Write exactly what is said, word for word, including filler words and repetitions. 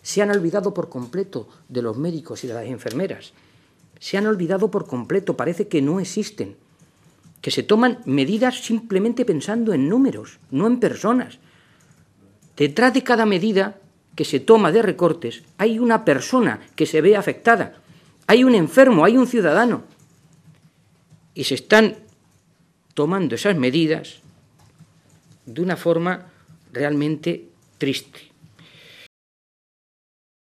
Se han olvidado por completo de los médicos y de las enfermeras. Se han olvidado por completo, parece que no existen, que se toman medidas simplemente pensando en números, no en personas. Detrás de cada medida que se toma de recortes hay una persona que se ve afectada, hay un enfermo, hay un ciudadano. Y se están tomando esas medidas de una forma realmente triste.